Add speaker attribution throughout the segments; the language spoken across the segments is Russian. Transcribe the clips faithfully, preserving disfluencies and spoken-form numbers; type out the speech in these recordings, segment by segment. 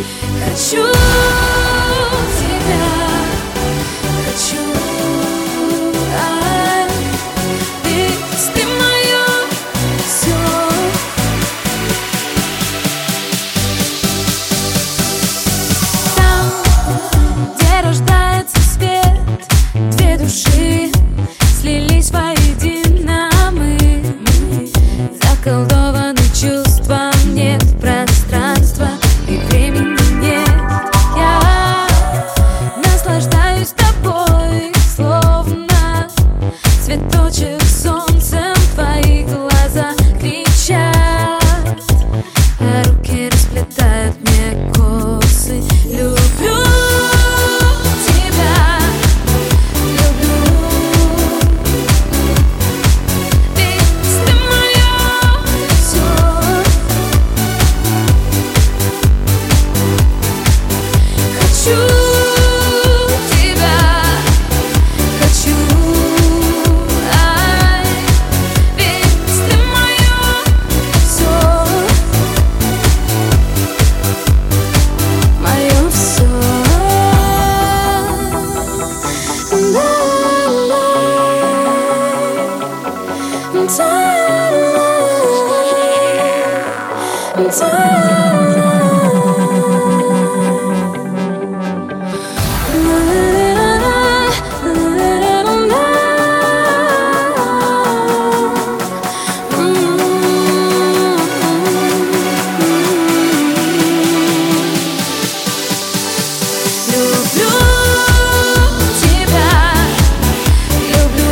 Speaker 1: Хочу тебя, хочу, ай, ведь ты мое все. Там, где рождается свет, две души слились воедино. Мы, мы заколдованы чувством, нет пространства и времени нет. Я наслаждаюсь тобой, словно цветочек солнцем. Твои глаза кричат, а руки расплетают мне косы. Люблю тебя, люблю, ведь ты мое все. Хочу тебя, хочу, ай, ведь ты мое все, мое все. Люблю тебя, люблю,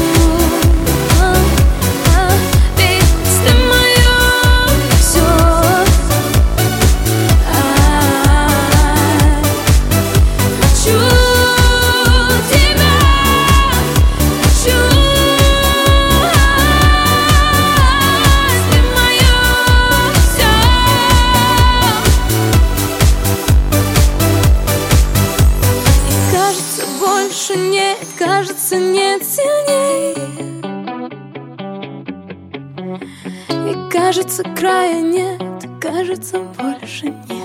Speaker 1: ведь ты мое все. Хочу тебя, хочу, ты мое все. И кажется, больше нет, кажется, нет сильней. И кажется, края нет, кажется, больше нет.